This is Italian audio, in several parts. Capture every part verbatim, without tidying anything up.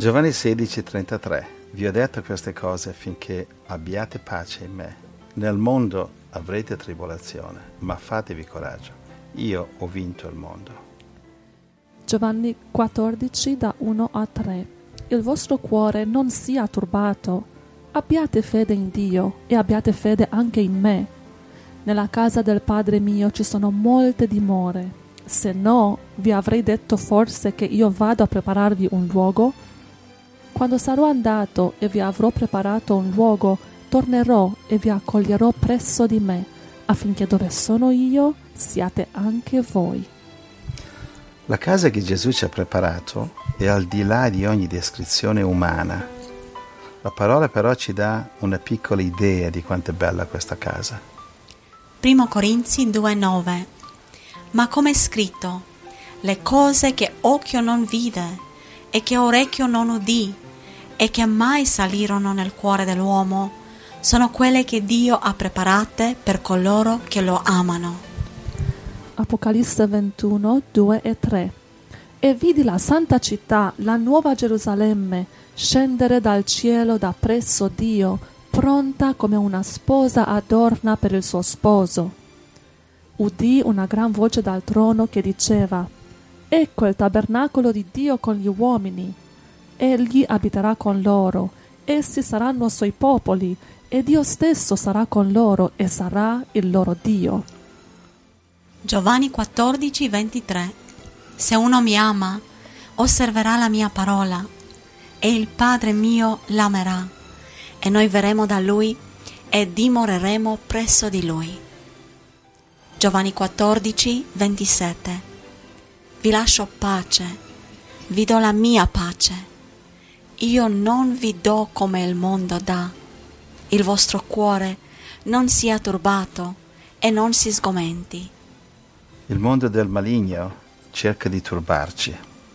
Giovanni sedici trentatré. Vi ho detto queste cose affinché abbiate pace in me. Nel mondo avrete tribolazione, ma fatevi coraggio. Io ho vinto il mondo. Giovanni quattordici da uno a tre. Il vostro cuore non sia turbato. Abbiate fede in Dio e abbiate fede anche in me. Nella casa del Padre mio ci sono molte dimore. Se no, vi avrei detto forse che io vado a prepararvi un luogo? Quando sarò andato e vi avrò preparato un luogo, tornerò e vi accoglierò presso di me, affinché dove sono io siate anche voi. La casa che Gesù ci ha preparato è al di là di ogni descrizione umana. La parola però ci dà una piccola idea di quanto è bella questa casa. Primo Corinzi due nove. Ma come è scritto, le cose che occhio non vide e che orecchio non udì e che mai salirono nel cuore dell'uomo sono quelle che Dio ha preparate per coloro che lo amano. Apocalisse ventuno due e tre. E vidi la santa città, la nuova Gerusalemme, scendere dal cielo da presso Dio, pronta come una sposa adorna per il suo sposo. Udì una gran voce dal trono che diceva: Ecco il tabernacolo di Dio con gli uomini. Egli abiterà con loro, essi saranno suoi popoli, e Dio stesso sarà con loro e sarà il loro Dio. Giovanni quattordici ventitré. Se uno mi ama, osserverà la mia parola, e il Padre mio l'amerà, e noi verremo da lui e dimoreremo presso di lui. Giovanni quattordici ventisette. Vi lascio pace, vi do la mia pace. Io non vi do come il mondo dà. Il vostro cuore non sia turbato e non si sgomenti. Il mondo del maligno cerca di turbarci,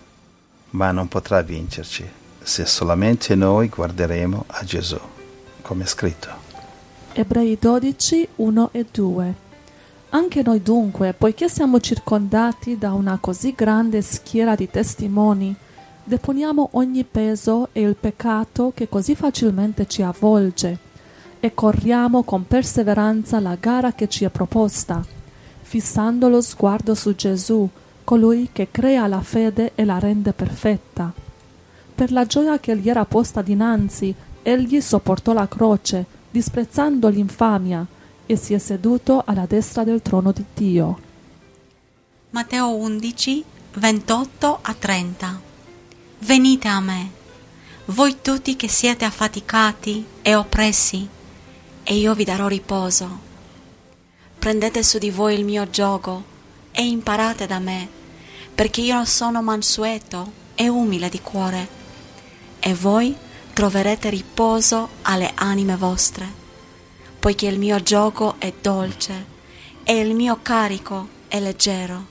ma non potrà vincerci se solamente noi guarderemo a Gesù, come è scritto. Ebrei dodici uno e due. Anche noi dunque, poiché siamo circondati da una così grande schiera di testimoni, deponiamo ogni peso e il peccato che così facilmente ci avvolge e corriamo con perseveranza la gara che ci è proposta, fissando lo sguardo su Gesù, colui che crea la fede e la rende perfetta. Per la gioia che gli era posta dinanzi, egli sopportò la croce, disprezzando l'infamia, e si è seduto alla destra del trono di Dio. Matteo undici ventotto a trenta. Venite a me, voi tutti che siete affaticati e oppressi, e io vi darò riposo. Prendete su di voi il mio giogo e imparate da me, perché io sono mansueto e umile di cuore, e voi troverete riposo alle anime vostre, poiché il mio giogo è dolce e il mio carico è leggero.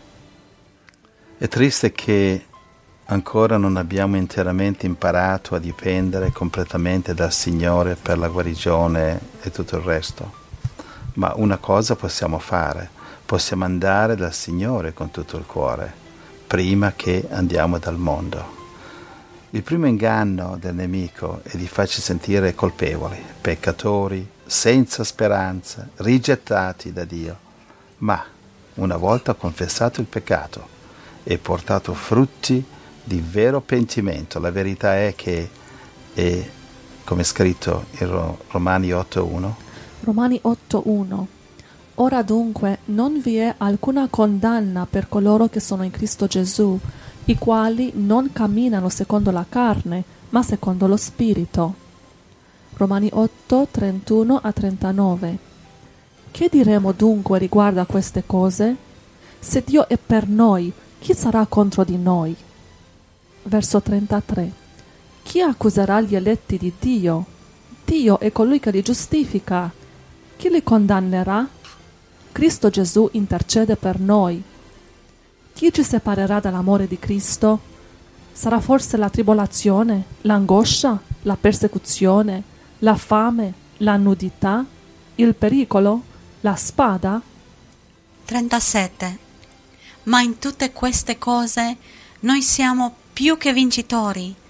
È triste che ancora non abbiamo interamente imparato a dipendere completamente dal Signore per la guarigione e tutto il resto. Ma una cosa possiamo fare, possiamo andare dal Signore con tutto il cuore, prima che andiamo dal mondo. Il primo inganno del nemico è di farci sentire colpevoli, peccatori, senza speranza, rigettati da Dio. Ma una volta confessato il peccato e portato frutti di vero pentimento, la verità è che è, come è scritto in Romani otto uno, Romani otto uno. Ora dunque non vi è alcuna condanna per coloro che sono in Cristo Gesù, i quali non camminano secondo la carne, ma secondo lo Spirito. Romani otto trentuno a trentanove. Che diremo dunque riguardo a queste cose? Se Dio è per noi, chi sarà contro di noi? Verso trentatré. Chi accuserà gli eletti di Dio? Dio è colui che li giustifica. Chi li condannerà? Cristo Gesù intercede per noi. Chi ci separerà dall'amore di Cristo? Sarà forse la tribolazione, l'angoscia, la persecuzione, la fame, la nudità, il pericolo, la spada? trentasette. Ma in tutte queste cose noi siamo più che vincitori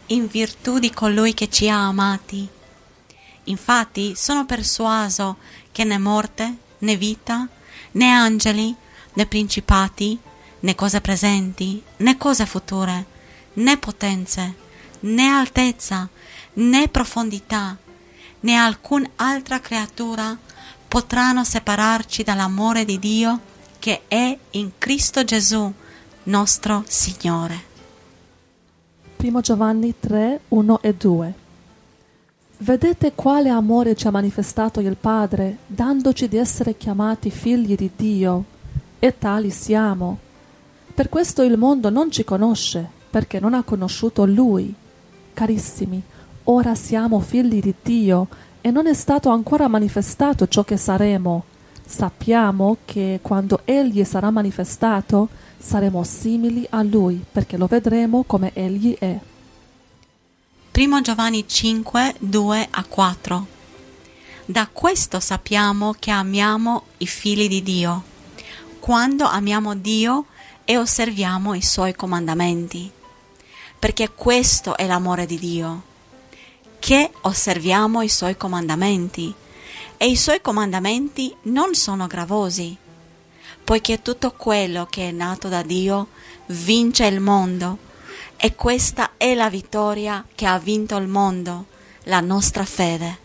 in virtù di colui che ci ha amati. Infatti sono persuaso che né morte, né vita, né angeli, né principati, né cose presenti, né cose future, né potenze, né altezza, né profondità, né alcun altra creatura potranno separarci dall'amore di Dio che è in Cristo Gesù, nostro Signore. Primo Giovanni tre, uno e due. Vedete quale amore ci ha manifestato il Padre, dandoci di essere chiamati figli di Dio, e tali siamo. Per questo il mondo non ci conosce, perché non ha conosciuto Lui. Carissimi, ora siamo figli di Dio, e non è stato ancora manifestato ciò che saremo. Sappiamo che quando Egli sarà manifestato, saremo simili a Lui, perché lo vedremo come Egli è. Primo Giovanni cinque, due a quattro. Da questo sappiamo che amiamo i figli di Dio, quando amiamo Dio e osserviamo i Suoi comandamenti. Perché questo è l'amore di Dio, che osserviamo i Suoi comandamenti, e i Suoi comandamenti non sono gravosi, poiché tutto quello che è nato da Dio vince il mondo, e questa è la vittoria che ha vinto il mondo, la nostra fede.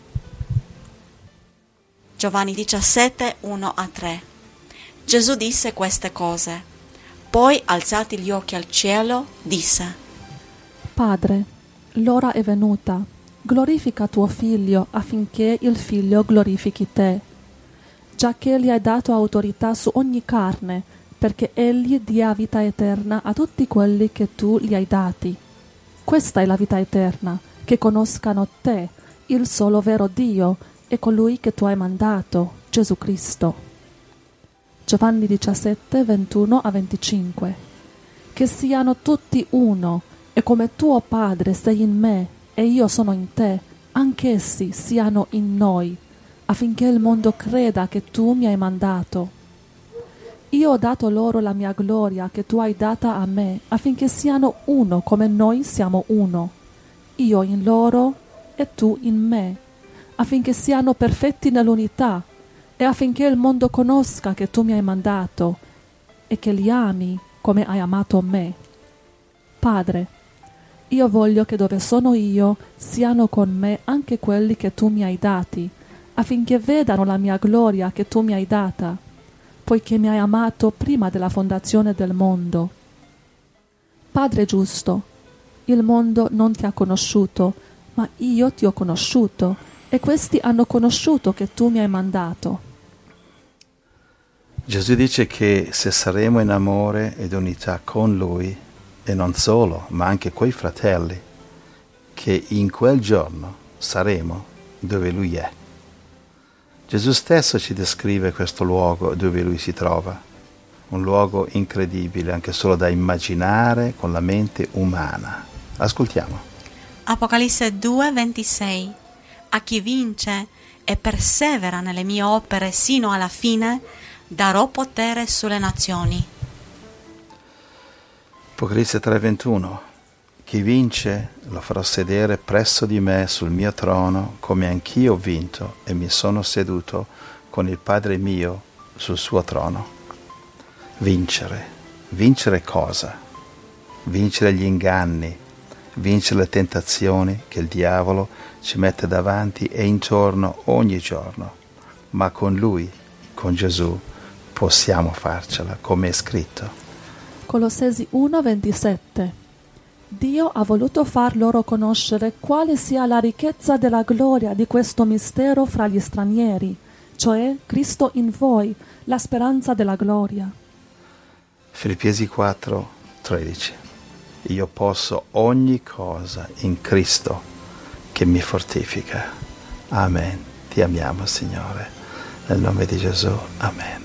Giovanni diciassette, uno a tre. Gesù disse queste cose, poi alzati gli occhi al cielo, disse: Padre, l'ora è venuta, glorifica tuo Figlio affinché il Figlio glorifichi te, giacché gli hai dato autorità su ogni carne, perché Egli dia vita eterna a tutti quelli che tu gli hai dati. Questa è la vita eterna, che conoscano te, il solo vero Dio, e colui che tu hai mandato, Gesù Cristo. Giovanni diciassette, ventuno a venticinque. Che siano tutti uno, e come tuo Padre sei in me, e io sono in te, anch'essi siano in noi, affinché il mondo creda che tu mi hai mandato. Io ho dato loro la mia gloria che tu hai data a me, affinché siano uno come noi siamo uno, io in loro e tu in me, affinché siano perfetti nell'unità, e affinché il mondo conosca che tu mi hai mandato e che li ami come hai amato me. Padre, io voglio che dove sono io siano con me anche quelli che tu mi hai dati, affinché vedano la mia gloria che tu mi hai data, poiché mi hai amato prima della fondazione del mondo. Padre giusto, il mondo non ti ha conosciuto, ma io ti ho conosciuto, e questi hanno conosciuto che tu mi hai mandato. Gesù dice che se saremo in amore ed unità con Lui, e non solo, ma anche coi fratelli, che in quel giorno saremo dove Lui è. Gesù stesso ci descrive questo luogo dove Lui si trova, un luogo incredibile, anche solo da immaginare con la mente umana. Ascoltiamo. Apocalisse due, ventisei. A chi vince e persevera nelle mie opere sino alla fine, darò potere sulle nazioni. Apocalisse tre, ventuno. Chi vince lo farò sedere presso di me sul mio trono, come anch'io ho vinto e mi sono seduto con il Padre mio sul suo trono. Vincere. Vincere cosa? Vincere gli inganni, vincere le tentazioni che il diavolo ci mette davanti e intorno ogni giorno. Ma con Lui, con Gesù, possiamo farcela, come è scritto. Colossesi uno, ventisette. Dio ha voluto far loro conoscere quale sia la ricchezza della gloria di questo mistero fra gli stranieri, cioè Cristo in voi, la speranza della gloria. Filippesi quattro, tredici. Io posso ogni cosa in Cristo che mi fortifica. Amen. Ti amiamo, Signore. Nel nome di Gesù. Amen.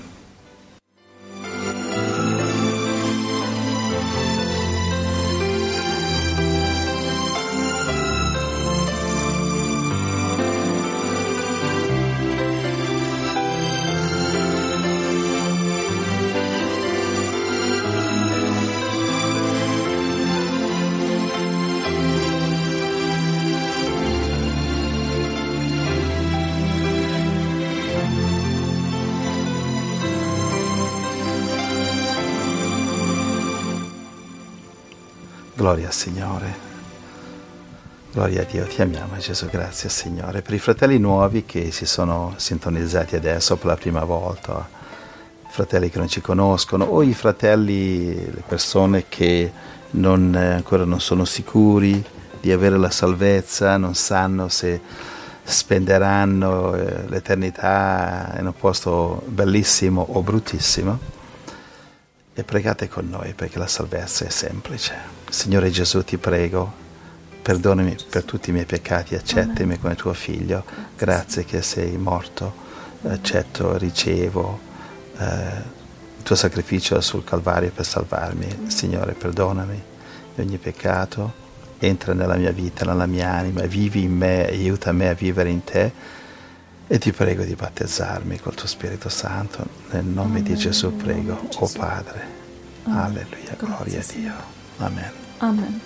Gloria al Signore. Gloria a Dio, ti amiamo Gesù, grazie Signore. Per i fratelli nuovi che si sono sintonizzati adesso per la prima volta, fratelli che non ci conoscono, o i fratelli, le persone che non, eh, ancora non sono sicuri di avere la salvezza, non sanno se spenderanno eh, l'eternità in un posto bellissimo o bruttissimo, e pregate con noi perché la salvezza è semplice. Signore Gesù, ti prego, perdonami per tutti i miei peccati, accettami Amen. Come tuo figlio. Grazie che sei morto, accetto, ricevo eh, il tuo sacrificio sul Calvario per salvarmi. Signore, perdonami di ogni peccato, entra nella mia vita, nella mia anima, vivi in me, aiuta me a vivere in te, e ti prego di battezzarmi col tuo Spirito Santo. Nel nome Amen. Di Gesù prego, o oh Padre. Amen. Alleluia, gloria a Dio. Amen. Amen.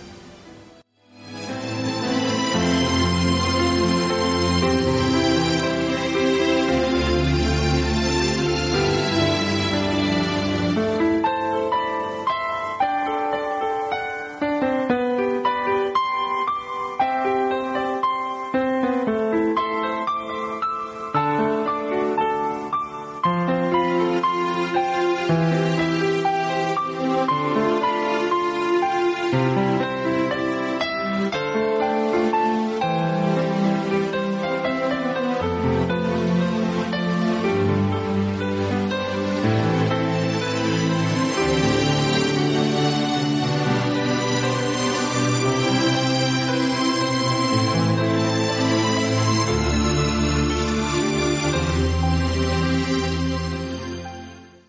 Thank you.